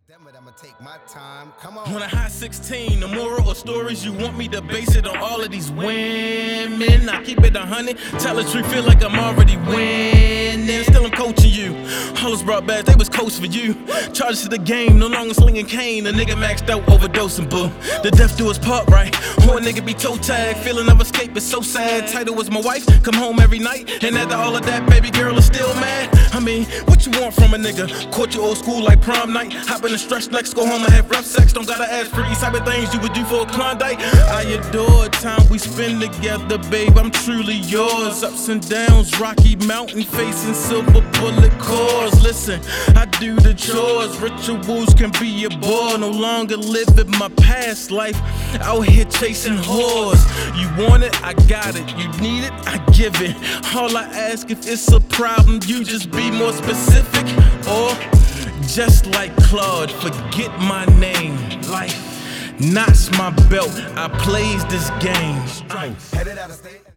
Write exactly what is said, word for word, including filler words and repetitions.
Damn it, I'ma take my time. Come on. On a high sixteen, the moral or stories you want me to base it on all of these women. I keep it a hundred, tell the truth, feel like I'm already winning. Still I'm coaching you. All those brought back, they was coach for you. Charges to the game, no longer slinging cane. A nigga maxed out, overdosing, boo. The death do his part right. Or a nigga be toe tagged, feeling of escape is so sad. Title was my wife, come home every night. And after all of that, baby girl is still mad. I mean, what you want from a nigga? Caught you old school like prom night. Hop in the stretch legs, go home and have rough sex. Don't gotta ask for these type of things you would do for a Klondike. I adore time we spend together, babe. I'm truly yours. Ups and downs, Rocky Mountain facing silver bullet cores. Listen, I do the chores. Rituals can be a bore. No longer living my past life. Out here chasing whores. You want it, I got it. You need it, I give it. All I ask, if it's a problem, you just be more specific. Or just like Claude, forget my name. Life, knots my belt. I plays this game. Headed out of state.